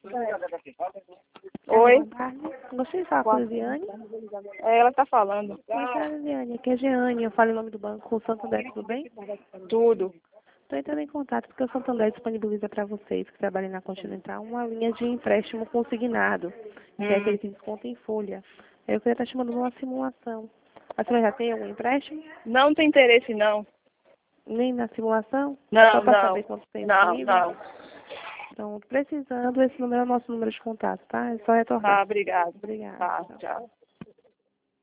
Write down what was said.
Oi? Boa tarde. Gostaria de falar com a Liliane. É ela que tá falando. Oi, Liliane. Aqui é a Jeane. Eu falo em nome do Banco Santander, tudo bem? Tudo. Estou entrando em contato porque o Santander disponibiliza para vocês que trabalham na Continental uma linha de empréstimo consignado, que é aquele que desconta em folha. Eu queria estar chamando uma simulação. A senhora já tem algum empréstimo? Não tem interesse, não. Nem na simulação? Não, Só para não. saber quanto tem Não, disponível? não. Então, precisando, esse número é o nosso número de contato, tá? É só retornar. Tá, obrigado. Obrigada. Tá, Tchau. tchau.